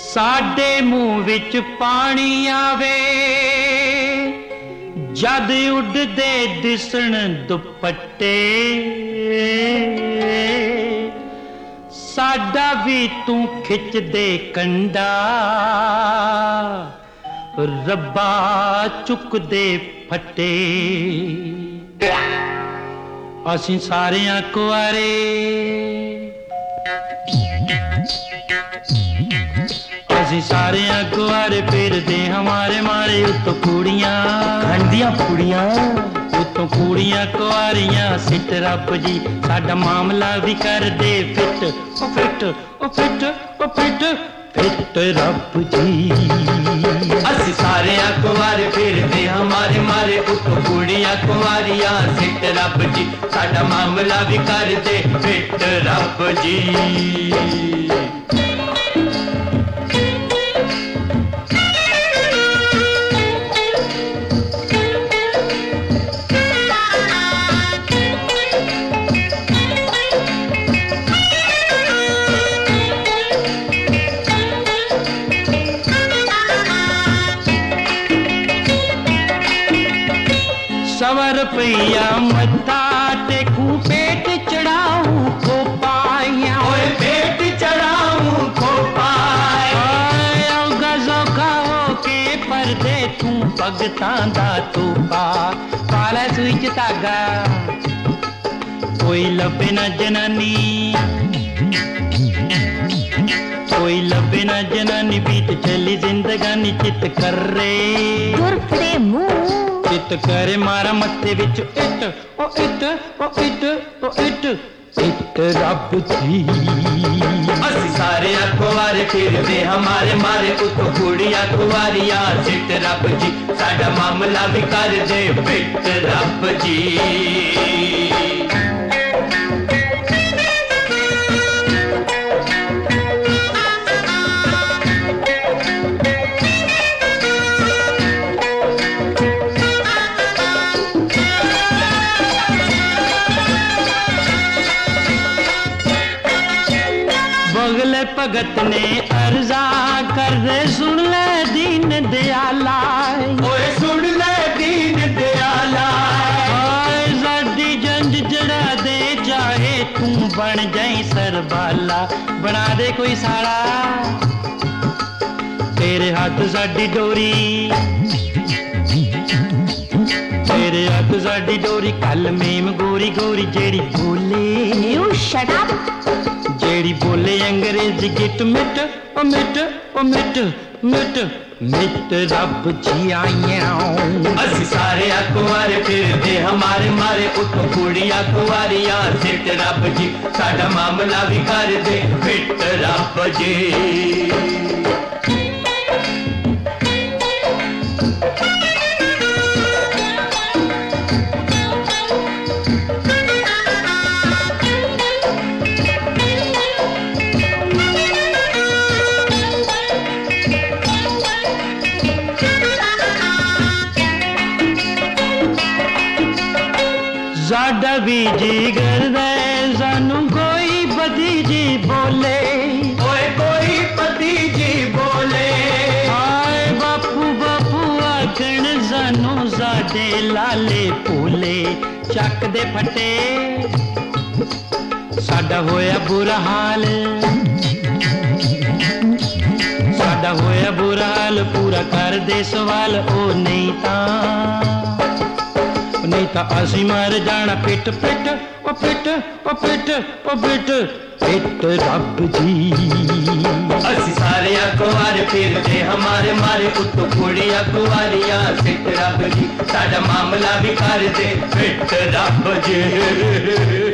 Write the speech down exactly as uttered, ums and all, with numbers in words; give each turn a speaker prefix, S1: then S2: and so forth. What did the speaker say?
S1: साडे मुंह विच पानी आवे जद उड़दे दिसण दुपट्टे, साडा भी तू खिच दे कंडा, रब्बा चुक दे फटे। असीं सारियां कुआरे असीं सारियां कुआरे फिरदे हमारे मारे उत्तों कुड़ियां
S2: खंडियां कुड़ियां
S1: उत्तों कुड़ियां कुआरियां सिट रब जी साडा मामला भी कर दे फिट ओ फिट ओ फिट ओ फिट फिट रब जी।
S2: असीं सारियां कुआरे फिरदे हमारे मारे उत्तों कुड़ियां कुआरियां सिट रब जी साडा मामला भी कर दे फिट रब जी।
S1: सवा रुपया मत्था टेकू पेट चढ़ाऊं को पाया
S2: ओए पेट चढ़ाऊं को पाया
S1: गजोखा हो के पर्दे तू भगतां दा तू पा पाला सुई च धागा कोई लभे ना जनानी कोई लभे ना जनानी बीत चली जिंदगानी चित कर रे
S3: गुरफड़े मुंह
S1: चित करे मारा मत्थे विच इट ओ इट ओ इट ओ इट इट रब जी।
S2: असीं सारे कुआरे फिरदे हमारे मारे उत्तों कुड़ियां कुआरियां सिट रब जी साडा मामला भी कर दे फिट रब जी।
S1: बगले भगत ने अर्जा कर दे सुन ले दीन दयाला
S2: ओए सुन ले दीन दयाला
S1: साडी जंज जड़ा दे चाहे तू बन जाई सरबाला बना दे कोई साड़ा तेरे हाथ साडी डोरी तेरे हाथ साडी डोरी कल मेम गोरी गोरी जेड़ी बोले
S3: यू शट अप
S1: जेड़ी बोले अंग्रेज गिट मिट ओ मिट ओ मिट मिट मिट रब जी आया।
S2: असीं सारे कुआरे फिरदे हमारे मारे उत्तों कुड़ियां कुआरियां सिट रब जी साडा मामला भी कर दे फिट रब जी।
S1: साडा भी जी करदा सानू कोई पति जी बोले
S2: ओए कोई पति जी बोले
S1: हाय बापू बापू आखण सानू साडे लाले भोले चक दे फटे साडा होया बुरा हाल साडा होया बुरा हाल पूरा कर दे सवाल ओ नहीं तां नहीं तो असी मर जाना पिट पिट ओ पिट ओ पिट ओ पिट पिट रब जी।
S2: असीं सारे कुआरे फिरदे हमारे मारे उत्तों कुड़ियां कुआरियां सिट रब जी साडा मामला भी कर दे फिट रब जी।